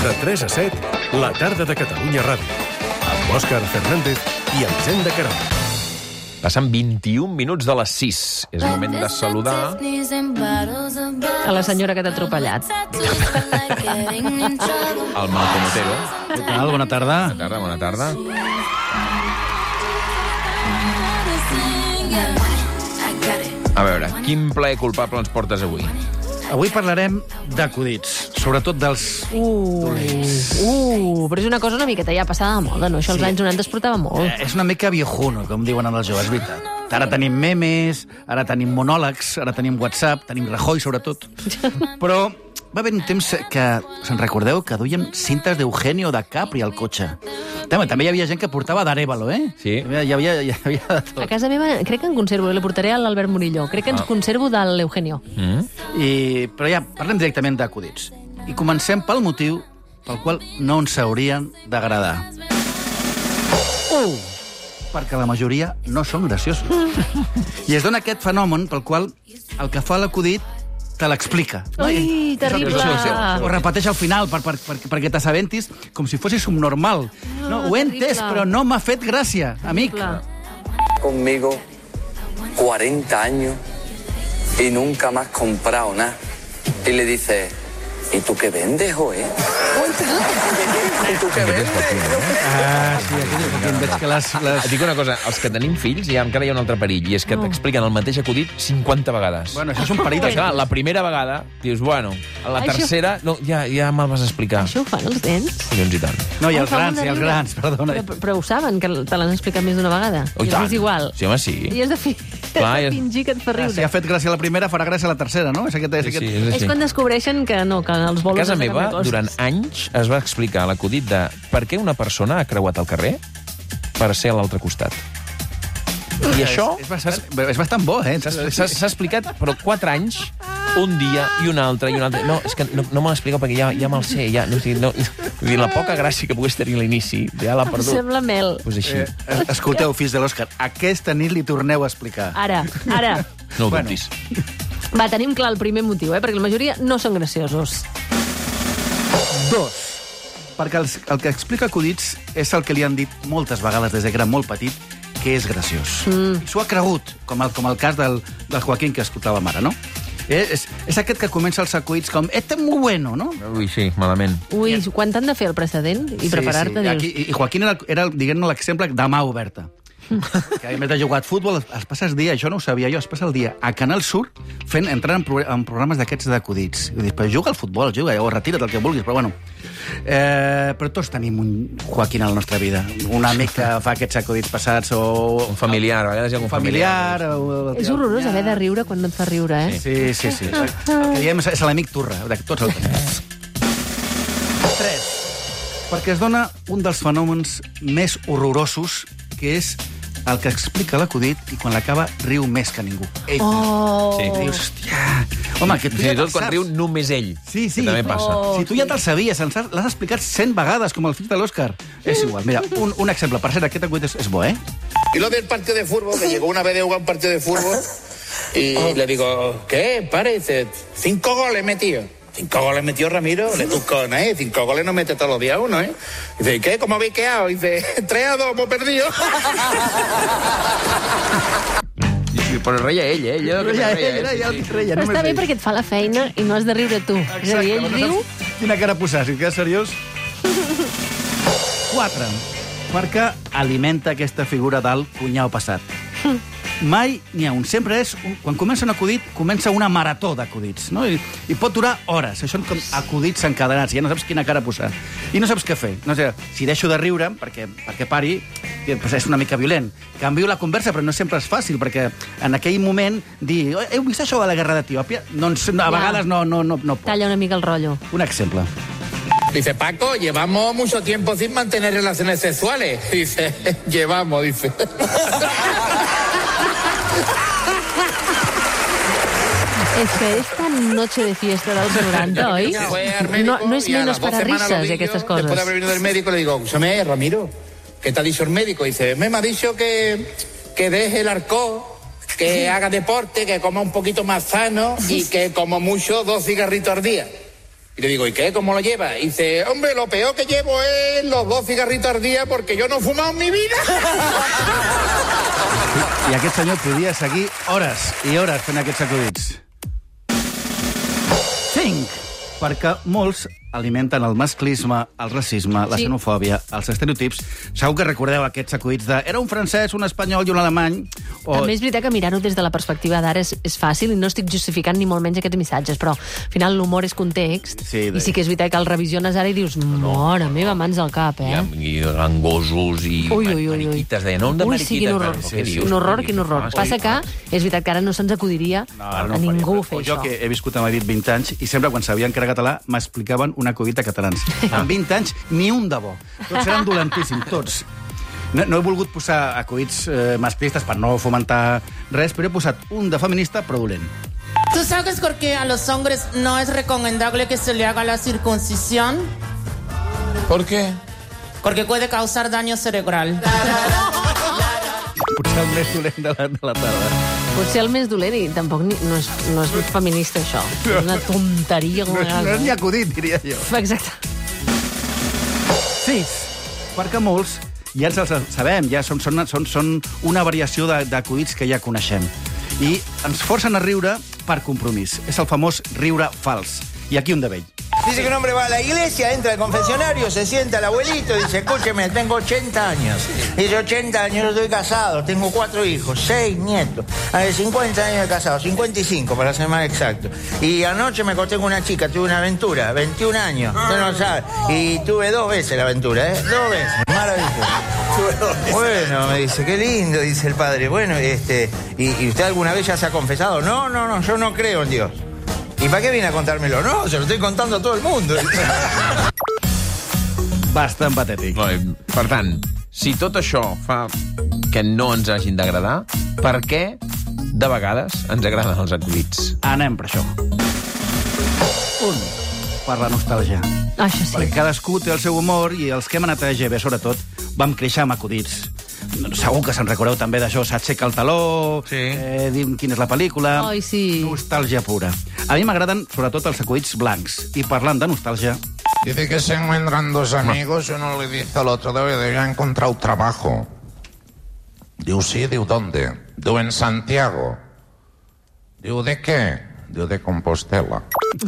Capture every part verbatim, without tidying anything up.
De tres a set, la tarda de Catalunya Ràdio. Amb Òscar Fernández i Elisenda Querol. Passen vint-i-un minuts de les sis. És moment de saludar a la senyora que t'ha atropellat. el Malcom Otero. Què tal? Bona tarda. Bona tarda, bona tarda. A veure, quin plaer culpable ens portes avui? Avui parlarem d'acudits, sobretot dels... Uh, uh, però és una cosa una miqueta ja passada de moda, no? Això als Sí. anys noranta es portava molt. Eh, és una mica viejuno, com diuen els joves, veritat. Ara tenim memes, ara tenim monòlegs, ara tenim WhatsApp, tenim Rajoy, sobretot. Però va haver un temps que, se'n recordeu, que duien cintes d'Eugenio de Capri al cotxe. També, també hi havia gent que portava d'Arevalo, eh? Sí. Hi havia, hi havia, hi havia de tot. A casa meva crec que en conservo, la portaré a l'Albert Murillo, crec que ens Ah. conservo de l'Eugenio. Mm? I, però ja, parlem directament d'acudits. I comencem pel motiu pel qual no ens haurien d'agradar. Uh, perquè la majoria no són graciosos. I es dona aquest fenomen pel qual el que fa l'acudit te l'explica. Ui, terrible! O repeteix al final per, per, per, perquè t'assabentis com si fossis subnormal. No, ho he entès, terrible. però no m'ha fet gràcia, amic. Clar. Conmigo cuarenta años y nunca más comprado nada. Y le dice, ¿y tú qué vendes, joe? ¿Y tú qué vendes? Ah, sí, aquí, aquí veig que les... les... Et dic una cosa, els que tenim fills, ja encara hi ha un altre perill, i és que No. t'expliquen el mateix acudit cinquanta vegades. Bueno, això és un perill. Però, clar, la primera vegada dius, bueno, a la Això- tercera no, ja, ja me'l vas explicar. Això ho fan els nens? Collons i tant. No, i Em els fa grans, molt de i els riure. grans, perdona. Però, però ho saben, que te l'han explicat més d'una vegada. Oh, i I tant. és igual. Sí, home, sí. I has de, fi... Clar, has i de és- fingir que et fa riure. Si ha fet gràcia la primera, farà gràcia la tercera, no? És aquest, és Sí, aquest... sí, és És així. quan descobreixen que no, que els A bolos... casa han de meva, canviar coses. durant anys, es va explicar l'acudit de per què una persona ha creuat el carrer per ser a l'altre costat. I això És, és, bastant, és bastant bo, eh? s'ha s'ha- s'ha explicat, però quatre anys, un dia i un altre i un altre. No, és que no, no me l'explico perquè ja, ja me'l sé. Ja, no, o sigui, no, vull dir, la poca gràcia que pogués tenir a l'inici, ja l'ha Em perdut. sembla mel. Pues així. Eh, escolteu, fills de l'Òscar, aquesta nit li torneu a explicar. Ara, ara. No ho bueno. dubtis. Va, tenim clar el primer motiu, eh? Perquè la majoria no són graciosos. Dos. Perquè els, el que explica acudits és el que li han dit moltes vegades des de que era molt petit, que és graciós. Mm. I s'ho ha cregut, com el, com el cas del, del Joaquín que escoltàvem ara, no? Eh, és, és aquest que comença els acudits com este es muy bueno, no? Ui, sí, malament. Ui, quan t'han de fer el precedent i preparar-te, sí. dius... Aquí, I Joaquín era, era diguem-ne, l'exemple de mà oberta. Que a més de jugar a futbol, es passa el dia, això no ho sabia jo, es passa el dia a Canal Sur fent, entrant en, pro, en programes d'aquests d'acudits. I dius, però juga al futbol, juga, o retira't el que vulguis, però bueno. Eh, però tots tenim un Joaquín a la nostra vida. Un amic que fa aquests acudits passats, o... Un familiar, a vegades hi ha un algun familiar... familiar. o, És horrorós haver de riure quan no et fa riure, eh? Sí, sí, sí. El que diem és, és l'amic turra, de tots el tenim. Tres. Perquè es dona un dels fenòmens més horrorosos, que és el que explica l'acudit i quan l'acaba riu més que ningú. Ell. Oh! Sí. Dius, hòstia... Home, que tu Fins ja i tot te'l quan saps. riu només ell. Sí, sí. Que també passa. Oh. Si tu ja te'l sabies, ens has- l'has explicat cent vegades, com el fill de l'Òscar. És igual. Mira, un, un exemple. Per cert, aquest acudit és, és bo, eh? Y lo del partido de fútbol, que llegó una vez de jugar un partido de fútbol y le digo, ¿qué? Pare, dice, cinco goles metido. Cinco goles metió Ramiro, le tusco, ¿eh? Cinco goles no mete todos los días uno, ¿eh? Dice, ¿qué? ¿Cómo habéis quedado? Dice, tres a dos, hemos perdido. Sí, però reia ell, eh? Ell, Però ja, ja, ja, ja, reia, Però només està bé ell. perquè et fa la feina i no has de riure tu. És a dir, ell però no riu... saps Quina cara posar, si et quedes seriós? Quatre. Perquè alimenta aquesta figura del cunyau passat. Mai n'hi ha un. Sempre és... Un, quan comença un acudit, comença una marató d'acudits, no? I, I pot durar hores. Això són com acudits encadenats. Ja no saps quina cara posar. I no saps què fer. No sé, si deixo de riure, perquè, perquè pari, pues és una mica violent. Canvio la conversa, però no sempre és fàcil, perquè en aquell moment dir, heu vist això de la guerra d'Etiòpia? Doncs a Ja. vegades no, no, no, no pot. Talla una mica el rotllo. Un exemple. Dice, Paco, llevamos mucho tiempo sin mantener relaciones sexuales. Dice, llevamos, dice. Es que esta noche de fiesta dels noranta, oi? Fue al médico No, no és y a menos las dos para semanas lo risas vi y aquestes yo, coses. Después de haber venido del médico, le digo, escúchame, Ramiro, ¿qué te ha dicho el médico? Dice, me, me ha dicho que, que deje el alcohol, que haga deporte, que coma un poquito más sano y que como mucho dos cigarritos al día. Y le digo, ¿y qué? ¿Cómo lo lleva? Y dice, hombre, lo peor que llevo es los dos cigarritos al día porque yo no he fumado en mi vida. I aquest senyor podia seguir hores i hores fent aquests acudits. cinc. Perquè molts alimenten el masclisme, el racisme, la Sí. xenofòbia, els estereotips. Segur que recordeu aquests acudits de era un francès, un espanyol i un alemany. O... També és veritat que mirar-ho des de la perspectiva d'ara és, és fàcil i no estic justificant ni molt menys aquests missatges, però al final l'humor és context Sí, de- i sí que és veritat que el revisiones ara i dius, mare meva, mans al cap, I, eh? amb- i gangosos i Ui, ui, ui, ui. mariquites. Deia, no hem de Ui, sí, quin mariquites. horror. però Sí, què sí, dius? un horror, quin horror. Ah, sí. Passa que és veritat que ara no se'ns acudiria a ningú fer jo això. que he viscut a Madrid vint anys i sempre quan sabien que era català m'explicaven un acudit a catalans. En vint anys, ni un de bo. Tots eren dolentíssims, tots. No, no he volgut posar acudits eh, masclistes per no fomentar res, però he posat un de feminista, però dolent. ¿Tú sabes por qué a los hombres no es recomendable que se le haga la circuncisión? ¿Por qué? Porque puede causar daño cerebral. Potser el més dolent de la, de la tarda. Potser el més dolent i tampoc ni, no, és, no és feminista, això. És una tonteria. No, no és ni acudit, diria jo. Exacte. sis. Perquè molts, ja ens els sabem, ja són, són, són, són una variació de- d'acudits que ja coneixem. I ens forcen a riure per compromís. És el famós riure fals. I aquí un de vell. Dice que un hombre va a la iglesia, entra al confesionario, se sienta el abuelito y dice, escúcheme, tengo ochenta años. Dice, ochenta años, estoy casado, tengo cuatro hijos, seis nietos. A ver, cincuenta años de casado, cincuenta y cinco para ser más exacto. Y anoche me acosté con una chica, tuve una aventura, veintiún años, usted no sabe. Y tuve dos veces la aventura, ¿eh? Dos veces, maravilloso. Bueno, me dice, qué lindo, dice el padre. Bueno, este, ¿y, y usted alguna vez ya se ha confesado? No, no, no, yo no creo en Dios. ¿Y para qué viene a contármelo? No, se lo estoy contando a todo el mundo. Bastant patètic. No, eh, per tant, si tot això fa que no ens hagin d'agradar, per què de vegades ens agraden els acudits? Anem per això. Un, per la nostàlgia. Això sí. Perquè cadascú té el seu humor i els que hem anat a G B, sobretot, vam créixer amb acudits. Segur que se'n recordeu també d'això, s'aixeca el taló, Sí. eh, dim quina és la pel·lícula... Ai, sí. Nostàlgia pura. A mi m'agraden sobretot els acudits blancs. I parlant de nostàlgia... Dice que se encuentran dos amigos y uno le dice al otro, debe ha encontrado trabajo. Digo, sí, digo, ¿dónde? Digo, en Santiago. Digo, ¿de qué? Digo, de Compostela.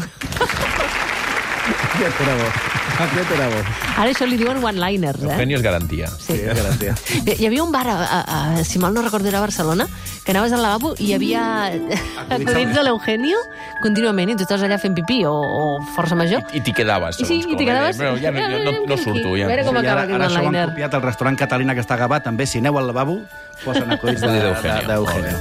Aquest era bo. Aquest era bo. Ara això li diuen one-liners, eh? Eugenio és garantia. Sí. Sí, garantia. Hi havia un bar, a, a, a, si mal no recordo, era a Barcelona, que anaves al lavabo i hi havia acudits de l'Eugenio contínuament, i tu estaves allà fent pipí o, o força major. I t'hi quedaves, I sí, segons i com. t'hi quedaves... Però ja no, no, no surto. Ja. A veure com I acaba ara, aquest ara això ho han one-liner. copiat al restaurant Catalina que està a Gavà, també, si aneu al lavabo, posen acudits de- Acudit de- d'Eugenio. d'Eugenio.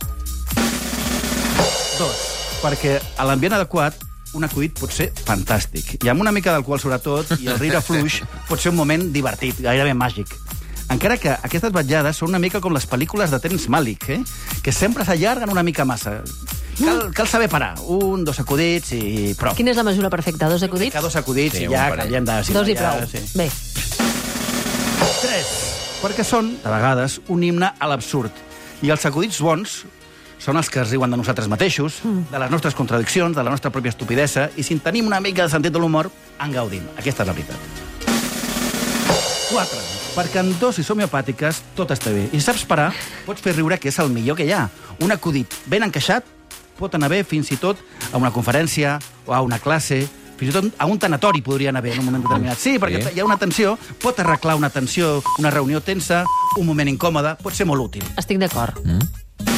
Dos, perquè a l'ambient adequat un acudit pot ser fantàstic. I amb una mica d'alcohol, sobretot, i el riure fluix, pot ser un moment divertit, gairebé màgic. Encara que aquestes vetllades són una mica com les pel·lícules de Terrence Malick, eh? que sempre s'allarguen una mica massa. Cal, cal saber parar. Un, dos acudits i prou. Quina és la mesura perfecta? Dos acudits? Que dos acudits Sí, i ja un parell. canviem de... Dos i ja, prou. sí. Bé. Tres, perquè són, de vegades, un himne a l'absurd. I els acudits bons són els que es riuen de nosaltres mateixos, de les nostres contradiccions, de la nostra pròpia estupidesa, i si en tenim una mica de sentit de l'humor, en gaudim. Aquesta és la veritat. Quatre, perquè en dosis homeopàtiques tot està bé. I si saps parar, pots fer riure, que és el millor que hi ha. Un acudit ben encaixat pot anar bé fins i tot a una conferència o a una classe, fins i tot a un tanatori podria anar bé en un moment determinat. Sí, perquè Sí. hi ha una tensió, pot arreglar una tensió, una reunió tensa, un moment incòmode, pot ser molt útil. Estic d'acord. Mm?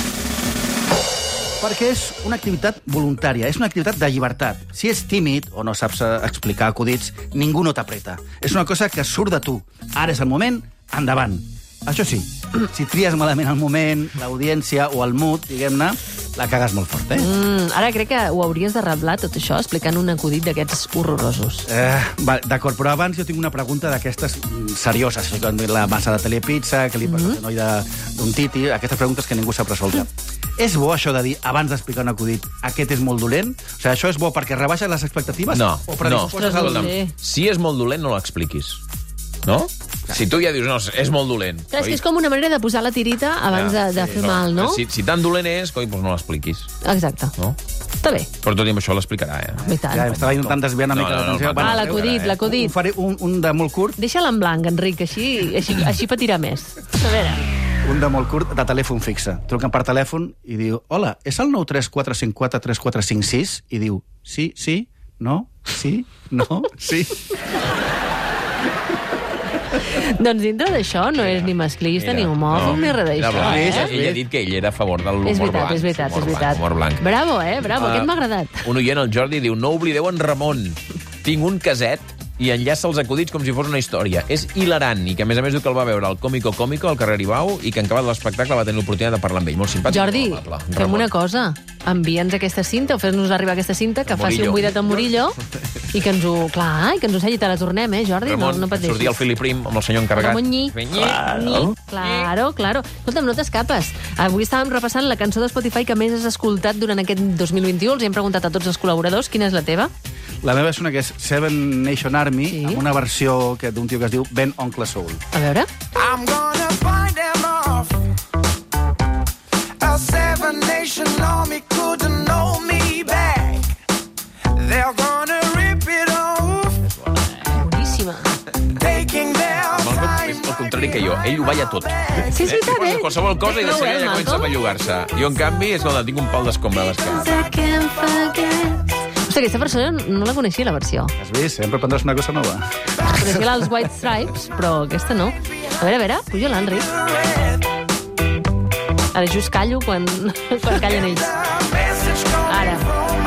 Perquè és una activitat voluntària, és una activitat de llibertat. Si ets tímid o no saps eh, explicar acudits, ningú no t'apreta. És una cosa que surt de tu. Ara és el moment, endavant. Això sí, si tries malament el moment, l'audiència o el mood, diguem-ne, la cagues molt fort, eh? Mm, ara crec que ho hauries de reblar, tot això, explicant un acudit d'aquests horrorosos. Eh, va, D'acord, però abans jo tinc una pregunta d'aquestes mm, serioses, així com la massa de telepizza, que li passa al noi de- d'un titi, aquestes preguntes que ningú sap resoldre. És bo això de dir, abans d'explicar un acudit, aquest és molt dolent? O sigui, això és bo perquè rebaixes les expectatives? No, o no. predisposes al... Escolta'm, Escolta'm, si és molt dolent, no l'expliquis. No? Si tu ja dius, no, és molt dolent. Clar, és que és com una manera de posar la tirita abans de, de fer mal, no? Si, si tan dolent és, coi, doncs no l'expliquis. Exacte. No? Està bé. Però tot i amb això l'explicarà, eh? I tant. Ja estava intentant desviar una No, mica no, no, l'atenció. no, no, Ah, no, l'acudit, eh? l'acudit. Ho faré un, un de molt curt, Deixa'l en blanc, Enric, així, així, així patirà més. A veure... un de molt curt de telèfon fixe. Truquen per telèfon i diu, hola, és el nou tres quatre cinc quatre tres quatre cinc sis? I diu, sí, sí, no, sí, no, sí. Doncs dintre d'això no és ni masclista, ni homòfob, ni res Era d'això, blanc. eh? Ell, ell ha dit que ell era a favor de l'humor És veritat, blanc. és veritat, humor és veritat. Blanc, humor blanc. Bravo, eh? Bravo, Ah, aquest m'ha agradat. Un oient, el Jordi, diu, no oblideu en Ramon. Tinc un caset i enllaça els acudits com si fos una història. És hilarant i que, a més a més, diu que el va veure al Còmico Còmico, al carrer Aribau, i que en acabat l'espectacle va tenir l'oportunitat de parlar amb ell. Molt simpàtic. Jordi, molt amable. fem Ramon. una cosa. Envia'ns aquesta cinta o fes-nos arribar aquesta cinta que faci Murillo. un buidat amb Murillo i que ens ho... Clar, i que ens ho segui, te la tornem, eh, Jordi? Ramon, no, no pateixis. sortia el Philip Prim amb el senyor encarregat. Ramon Nyi. Nyi. Nyi. Claro, claro. Escolta'm, no t'escapes. Avui estàvem repassant la cançó de Spotify que més has escoltat durant aquest dos mil vint-i-u. Els hem preguntat a tots els col·laboradors quina és la teva. La meva és una que és Seven Nation Army, Sí. amb una versió que d'un tio que es diu Ben Oncle Soul. A veure. I'm gonna find them off. A seven nation army couldn't know me back. They're gonna rip it off. Boníssima. Taking their Malcolm és el contrari que jo. Ell ho balla tot. Sí, és veritat, Posa eh? qualsevol cosa i de No, seguida eh, ja comença a Malcolm? bellugar-se. Jo, en canvi, és com tinc un pal d'escombra a l'esquerra. Hosti, aquesta versió no la coneixia, la versió. Has vist? Sempre aprendràs una cosa nova. Coneixia la dels White Stripes, però aquesta no. A veure, a veure, puja-la, Enric. Ara just callo quan, quan callen ells. Ara.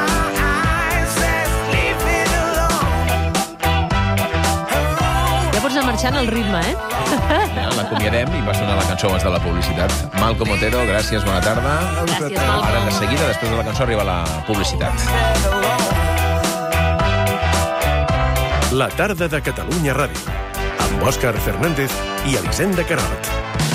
Ja pots anar marxant al ritme, eh? Ja, l'acomiadem i va sonar la cançó abans de la publicitat. Malcom Otero, gràcies, bona tarda. Gràcies, Ara, de Malcom. seguida, després de la cançó, arriba la publicitat. La tarda de Catalunya Ràdio, amb Òscar Fernández i Elisenda Queralt.